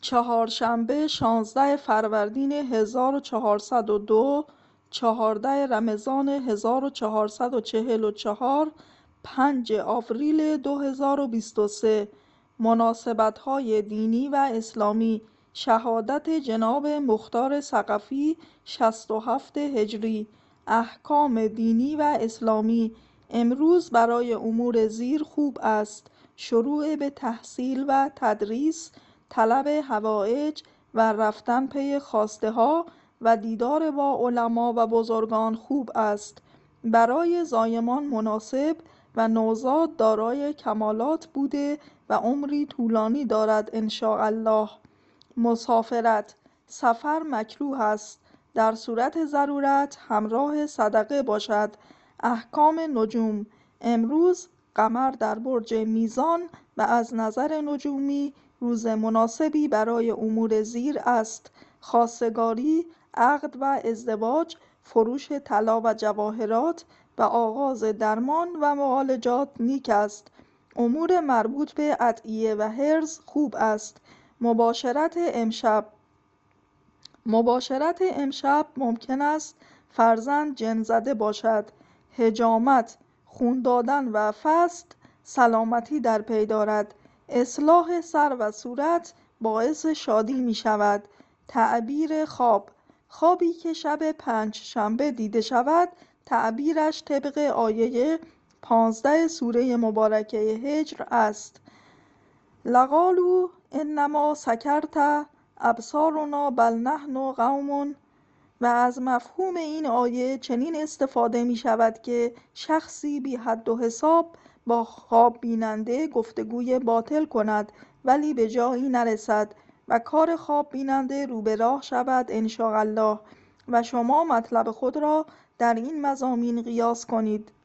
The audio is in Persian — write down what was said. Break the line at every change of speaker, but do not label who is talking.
چهارشنبه 16 فروردین 1402، 14 رمضان 1444، 5 آوریل 2023. مناسبت‌های دینی و اسلامی: شهادت جناب مختار ثقفی 67 هجری. احکام دینی و اسلامی: امروز برای امور زیر خوب است: شروع به تحصیل و تدریس، طلب حوائج و رفتن پی خواسته ها و دیدار با علما و بزرگان خوب است. برای زایمان مناسب و نوزاد دارای کمالات بوده و عمری طولانی دارد انشاءالله. مسافرت: سفر مکروه است، در صورت ضرورت همراه صدقه باشد. احکام نجوم: امروز قمر در برج میزان و از نظر نجومی روز مناسبی برای امور زیر است: خواستگاری، عقد و ازدواج، فروش طلا و جواهرات و آغاز درمان و معالجات نیک است. امور مربوط به ادعیه و حرز خوب است. مباشرت امشب ممکن است فرزند جن زده باشد. حجامت، خون دادن و فست سلامتی در پی دارد. اصلاح سر و صورت باعث شادی می شود. تعبیر خواب: خوابی که شب پنجشنبه دیده شود تعبیرش طبق آیه 15 سوره مبارکه هجر است. لقالوا انما سکرت ابصارنا بل نحن قوم. و از مفهوم این آیه چنین استفاده می شود که شخصی بی حد و حساب با خواب بیننده گفتگوی باطل کند ولی به جایی نرسد و کار خواب بیننده رو به راه شود انشاءالله. و شما مطلب خود را در این مضامین قیاس کنید.